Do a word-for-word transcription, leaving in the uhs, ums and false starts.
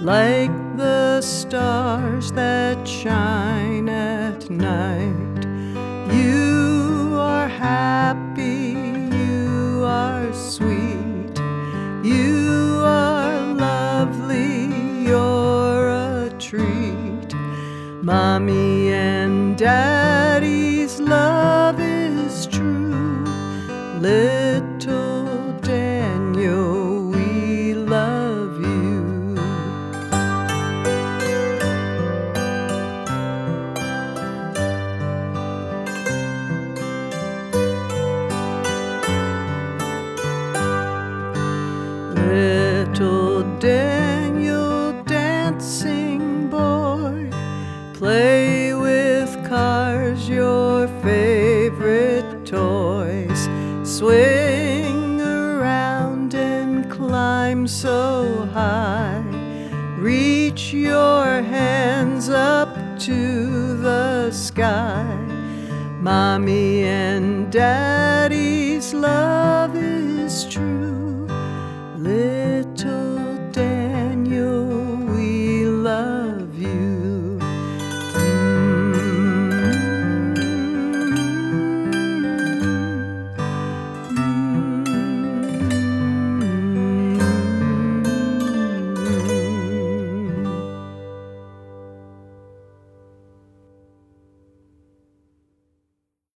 like the stars that shine at night. You are happy, you are sweet, you are lovely, you're a treat. Mommy and Daddy's love is true. Little Daniel, we love you. Little Daniel, dancing boy, play with cars, your favorite toys. Swing around and climb so high. Reach your hands up to the sky. Mommy and Daddy